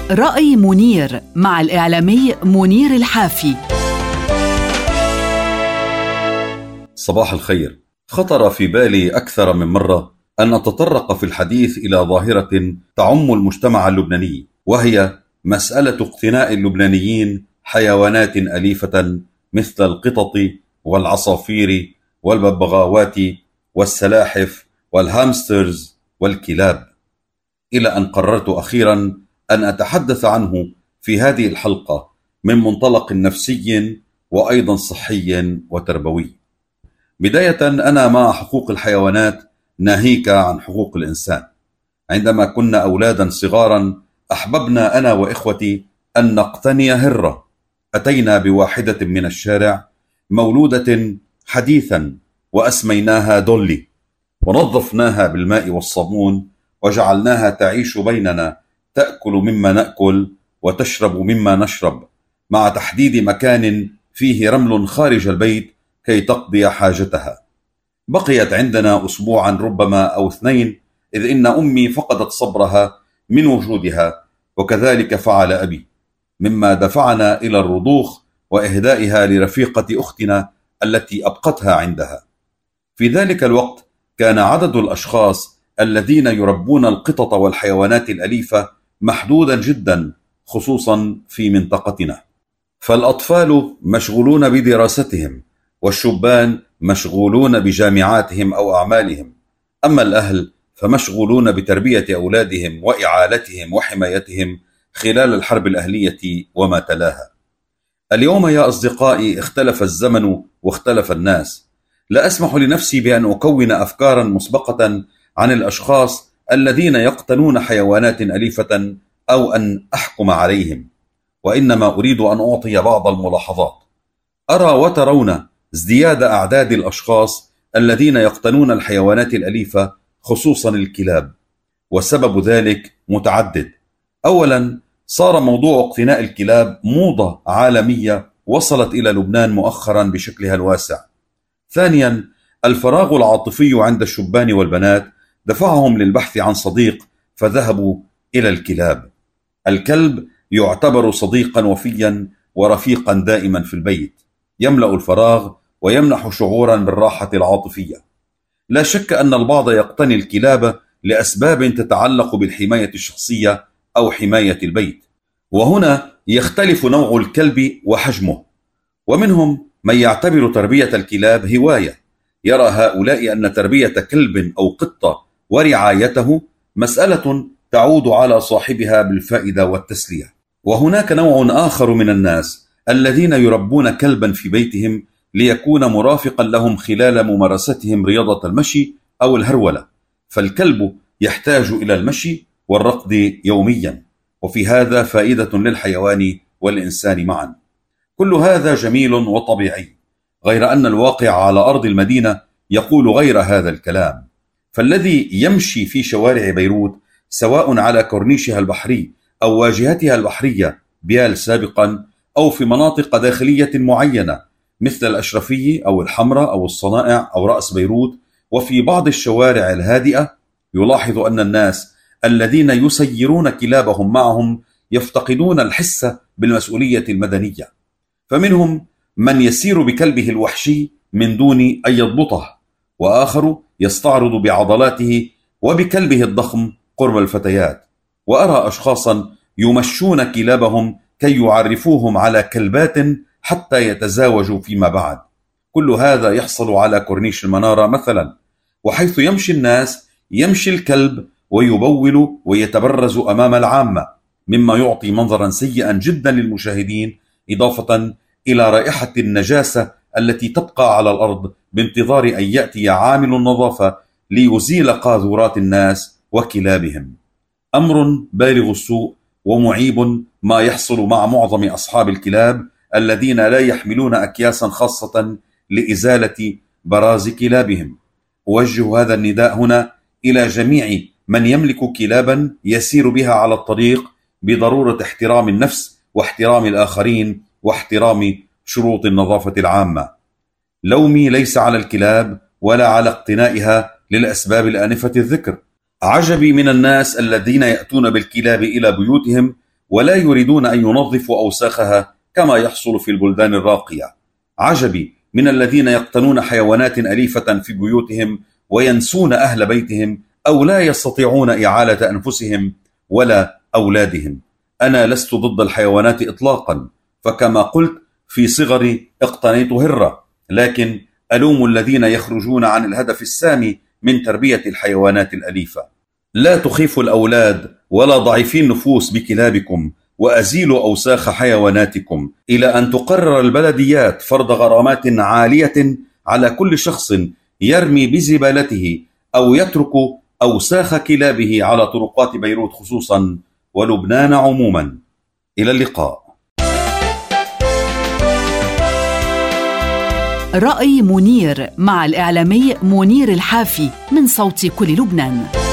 رأي منير مع الإعلامي منير الحافي. صباح الخير. خطر في بالي أكثر من مرة أن نتطرق في الحديث إلى ظاهرة تعم المجتمع اللبناني، وهي مسألة اقتناء اللبنانيين حيوانات أليفة مثل القطط والعصافير والببغاوات والسلاحف والهامسترز والكلاب، إلى أن قررت أخيرا أن أتحدث عنه في هذه الحلقة من منطلق نفسي وأيضا صحي وتربوي. بداية، أنا مع حقوق الحيوانات ناهيك عن حقوق الإنسان. عندما كنا أولادا صغارا أحببنا أنا وإخوتي أن نقتني هرة. أتينا بواحدة من الشارع مولودة حديثا وأسميناها دولي، ونظفناها بالماء والصابون وجعلناها تعيش بيننا، تأكل مما نأكل وتشرب مما نشرب، مع تحديد مكان فيه رمل خارج البيت كي تقضي حاجتها. بقيت عندنا أسبوعا ربما أو 2، إذ إن أمي فقدت صبرها من وجودها، وكذلك فعل أبي، مما دفعنا إلى الرضوخ وإهدائها لرفيقة أختنا التي أبقتها عندها. في ذلك الوقت كان عدد الأشخاص الذين يربون القطط والحيوانات الأليفة محدودا جدا، خصوصا في منطقتنا، فالأطفال مشغولون بدراستهم، والشبان مشغولون بجامعاتهم أو أعمالهم، أما الأهل فمشغولون بتربية أولادهم وإعالتهم وحمايتهم خلال الحرب الأهلية وما تلاها. اليوم يا أصدقائي اختلف الزمن واختلف الناس. لا أسمح لنفسي بأن أكون أفكارا مسبقة عن الأشخاص الذين يقتنون حيوانات أليفة أو أن أحكم عليهم، وإنما أريد أن أعطي بعض الملاحظات. أرى وترون ازدياد أعداد الأشخاص الذين يقتنون الحيوانات الأليفة، خصوصا الكلاب، وسبب ذلك متعدد. أولا، صار موضوع اقتناء الكلاب موضة عالمية وصلت إلى لبنان مؤخرا بشكلها الواسع. ثانيا، الفراغ العاطفي عند الشبان والبنات دفعهم للبحث عن صديق فذهبوا إلى الكلاب. الكلب يعتبر صديقا وفيا ورفيقا دائما في البيت، يملأ الفراغ ويمنح شعورا بالراحة العاطفية. لا شك أن البعض يقتني الكلاب لأسباب تتعلق بالحماية الشخصية أو حماية البيت، وهنا يختلف نوع الكلب وحجمه. ومنهم من يعتبر تربية الكلاب هواية، يرى هؤلاء أن تربية كلب أو قطة ورعايته مسألة تعود على صاحبها بالفائدة والتسلية. وهناك نوع آخر من الناس الذين يربون كلبا في بيتهم ليكون مرافقا لهم خلال ممارستهم رياضة المشي أو الهرولة، فالكلب يحتاج إلى المشي والركض يوميا، وفي هذا فائدة للحيوان والإنسان معا. كل هذا جميل وطبيعي، غير أن الواقع على أرض المدينة يقول غير هذا الكلام. فالذي يمشي في شوارع بيروت، سواء على كورنيشها البحري أو واجهتها البحرية بيال سابقا، أو في مناطق داخلية معينة مثل الأشرفية أو الحمراء أو الصنائع أو رأس بيروت، وفي بعض الشوارع الهادئة، يلاحظ أن الناس الذين يسيرون كلابهم معهم يفتقدون الحس بالمسؤولية المدنية. فمنهم من يسير بكلبه الوحشي من دون أن يضبطه، وآخر يستعرض بعضلاته وبكلبه الضخم قرب الفتيات. وأرى أشخاصا يمشون كلابهم كي يعرفوهم على كلبات حتى يتزاوجوا فيما بعد. كل هذا يحصل على كورنيش المنارة مثلا، وحيث يمشي الناس يمشي الكلب ويبول ويتبرز أمام العامة، مما يعطي منظرا سيئا جدا للمشاهدين، إضافة إلى رائحة النجاسة التي تبقى على الأرض بانتظار أن يأتي عامل النظافة ليزيل قاذورات الناس وكلابهم. أمر بالغ السوء ومعيب ما يحصل مع معظم أصحاب الكلاب الذين لا يحملون أكياسا خاصة لإزالة براز كلابهم. أوجه هذا النداء هنا إلى جميع من يملك كلابا يسير بها على الطريق بضرورة احترام النفس واحترام الآخرين واحترام شروط النظافة العامة. لومي ليس على الكلاب ولا على اقتنائها للأسباب الآنفة الذكر. عجبي من الناس الذين يأتون بالكلاب إلى بيوتهم ولا يريدون أن ينظفوا أوساخها كما يحصل في البلدان الراقية. عجبي من الذين يقتنون حيوانات أليفة في بيوتهم وينسون أهل بيتهم أو لا يستطيعون إعالة أنفسهم ولا أولادهم. أنا لست ضد الحيوانات إطلاقا، فكما قلت في صغري اقتنيت هرة، لكن ألوم الذين يخرجون عن الهدف السامي من تربية الحيوانات الأليفة. لا تخيفوا الأولاد ولا ضعيفي النفوس بكلابكم، وأزيلوا أوساخ حيواناتكم، إلى أن تقرر البلديات فرض غرامات عالية على كل شخص يرمي بزبالته أو يترك أوساخ كلابه على طرقات بيروت خصوصا ولبنان عموما. إلى اللقاء. رأي منير مع الإعلامي منير الحافي من صوت كل لبنان.